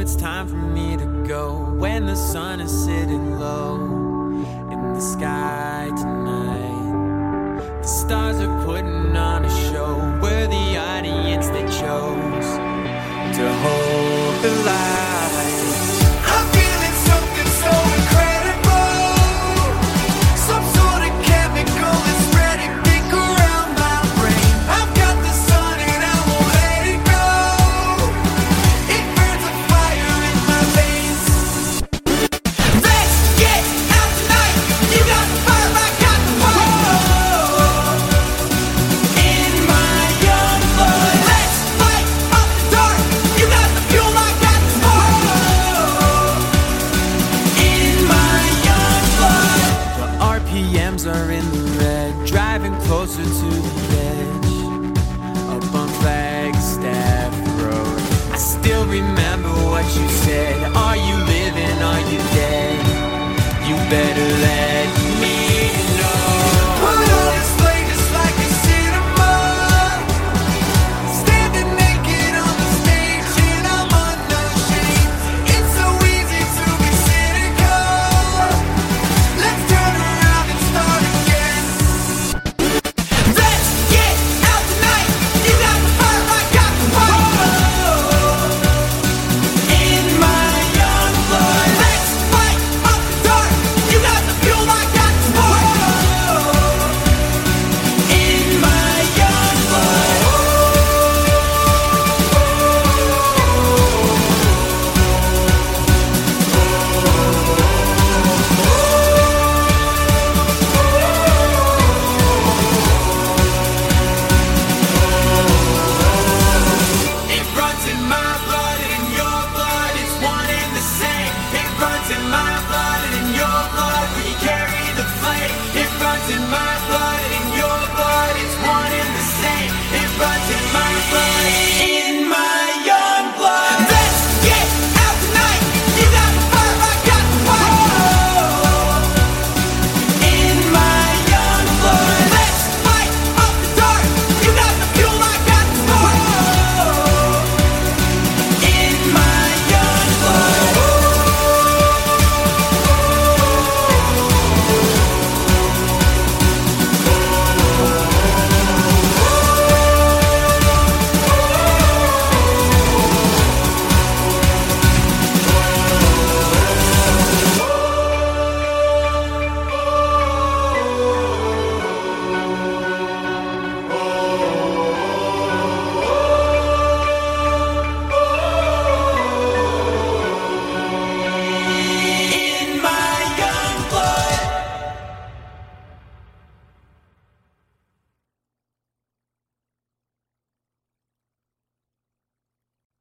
it's time for me to go. When the sun is sitting low in the sky tonight, the stars are putting on a show. We're the audience they chose to hold the light. I'm feeling something so incredible, some sort of chemical is spreading thick around my brain. I've got the sun and I won't let it go. It burns a fire in my veins. Let's get out tonight. You got the fire, I got the fire. In my young blood. Let's light up the dark. You got the fuel, I got the spark. In my young blood. The RPMs are in the red, driving closer to the